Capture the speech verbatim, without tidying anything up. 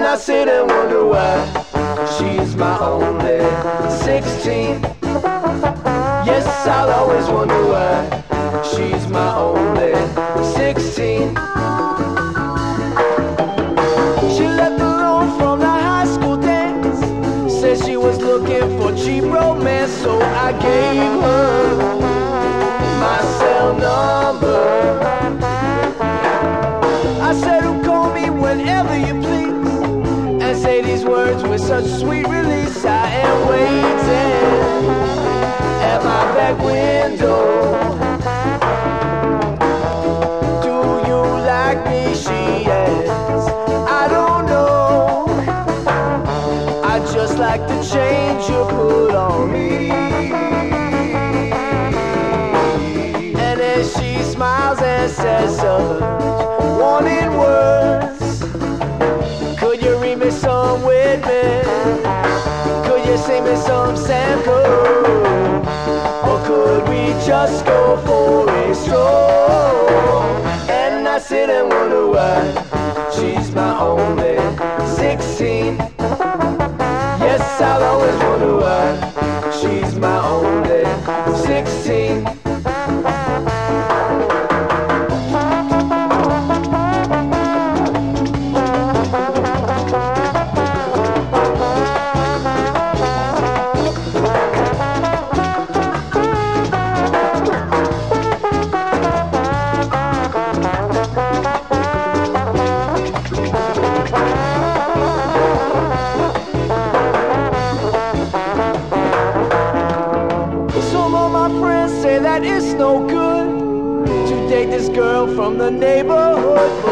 I sit and wonder why she's my only sixteen. Yes, I'll always wonder why she's my only sixteen. She left alone from the high school dance, said she was looking for cheap romance, so I gave her my cell number. I said, oh, call me whenever you please, and say these words with such sweet release. I am waiting at my back window. Do you like me? She asks. I don't know. I just like the change you put on me. And then she smiles and says such warning words. Could you read me some Whitman? Could you sing me some Sam Cooke? Or could we just go for a stroll? And I sit and wonder why she's my only sixteen. Yes, I'll always wonder why she's my only sixteen. Say that it's no good to date this girl from the neighborhood.